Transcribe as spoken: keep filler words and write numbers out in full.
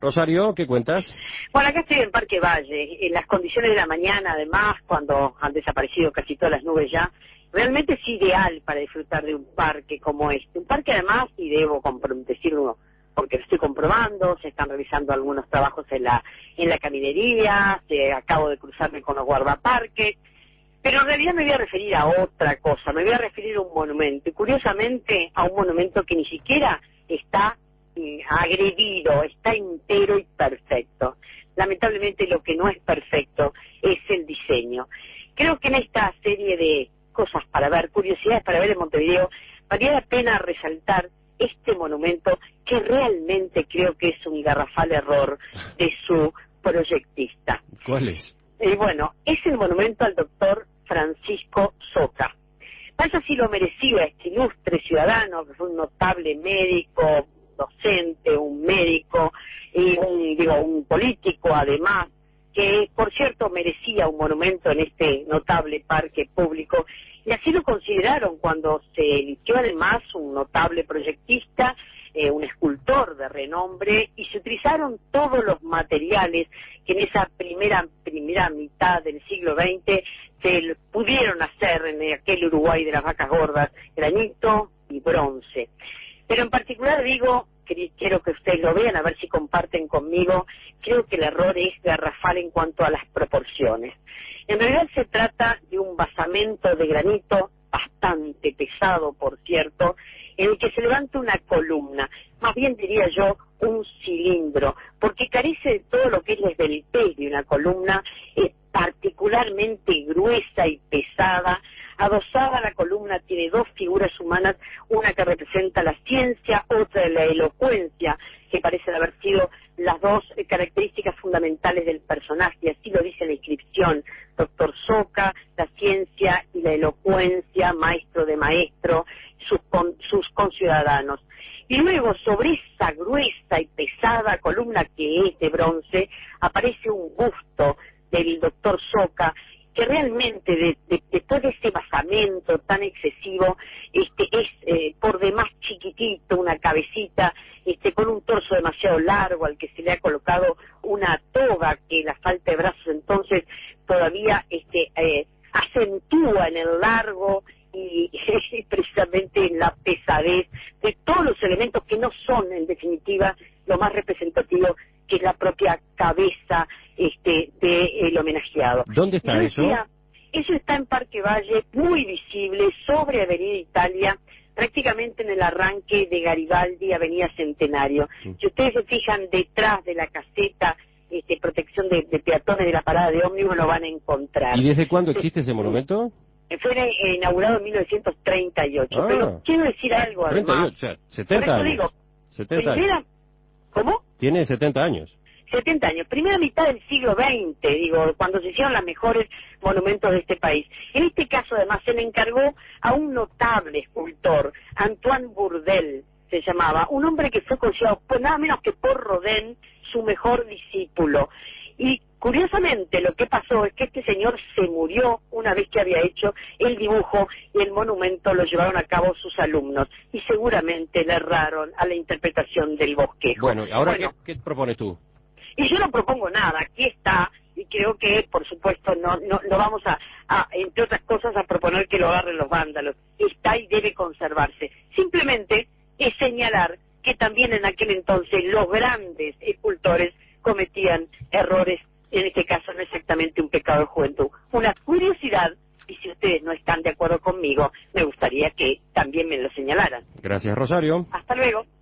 Rosario, ¿qué cuentas? Bueno, acá estoy en Parque Valle, en las condiciones de la mañana, además, cuando han desaparecido casi todas las nubes ya, realmente es ideal para disfrutar de un parque como este. Un parque además, y debo decirlo porque lo estoy comprobando, se están realizando algunos trabajos en la en la caminería, se, acabo de cruzarme con los guardaparques, pero en realidad me voy a referir a otra cosa, me voy a referir a un monumento, y curiosamente a un monumento que ni siquiera está agredido, está entero y perfecto. Lamentablemente lo que no es perfecto es el diseño. Creo que en esta serie de cosas para ver, curiosidades para ver en Montevideo, valía la pena resaltar este monumento que realmente creo que es un garrafal error de su proyectista. ¿Cuál es? Y bueno, es el monumento al doctor Francisco Soca. Vaya si lo merecía este ilustre ciudadano, que fue un notable médico, docente, un médico y un, digo, un político además, que por cierto merecía un monumento en este notable parque público, y así lo consideraron cuando se eligió además un notable proyectista, eh, un escultor de renombre, y se utilizaron todos los materiales que en esa primera primera mitad del siglo veinte se pudieron hacer en aquel Uruguay de las vacas gordas, granito y bronce. Pero en particular digo, quiero que ustedes lo vean, a ver si comparten conmigo, creo que el error es garrafal en cuanto a las proporciones. En realidad se trata de un basamento de granito, bastante pesado por cierto, en el que se levanta una columna, más bien diría yo un cilindro, porque carece de todo lo que es la esbeltez de una columna, es particularmente gruesa y pesada. Adosada la columna tiene dos figuras humanas, una que representa la ciencia, otra la elocuencia, que parecen haber sido las dos eh, características fundamentales del personaje, y así lo dice la inscripción: doctor Soca, la ciencia y la elocuencia, maestro de maestro, sus, con, sus conciudadanos. Y luego, sobre esa gruesa y pesada columna que es de bronce, aparece un busto del doctor Soca, que realmente de, de, después de ese basamento tan excesivo, este es eh, por demás chiquitito, una cabecita, este con un torso demasiado largo al que se le ha colocado una toga que la falta de brazos entonces todavía este eh, acentúa en el largo y, y precisamente en la pesadez de todos los elementos que no son en definitiva lo más representativo, que es la propia cabeza este del homenajeado. ¿Dónde está eso? Decía, eso está en Parque Valle, muy visible, sobre Avenida Italia, prácticamente en el arranque de Garibaldi, Avenida Centenario. Sí. Si ustedes se fijan detrás de la caseta, este, protección de, de peatones de la parada de ómnibus, lo van a encontrar. ¿Y desde cuándo existe ese monumento? Fue eh, inaugurado en mil novecientos treinta y ocho, ah, pero quiero decir algo además. treinta y ocho, o sea, setenta por eso años. digo, setenta primera, años. ¿cómo? Tiene setenta años. setenta años, primera mitad del siglo veinte, digo, cuando se hicieron los mejores monumentos de este país. En este caso, además, se le encargó a un notable escultor, Antoine Bourdelle, se llamaba, un hombre que fue considerado, pues nada menos que por Rodin, su mejor discípulo. Y curiosamente lo que pasó es que este señor se murió una vez que había hecho el dibujo, y el monumento lo llevaron a cabo sus alumnos, y seguramente le erraron a la interpretación del bosquejo. Bueno, ahora bueno, ¿qué, qué propones tú? Y yo no propongo nada, aquí está, y creo que, por supuesto, no no, no vamos a, a, entre otras cosas, a proponer que lo agarren los vándalos. Está y debe conservarse. Simplemente es señalar que también en aquel entonces los grandes escultores cometían errores, en este caso no exactamente un pecado de juventud. Una curiosidad, y si ustedes no están de acuerdo conmigo, me gustaría que también me lo señalaran. Gracias, Rosario. Hasta luego.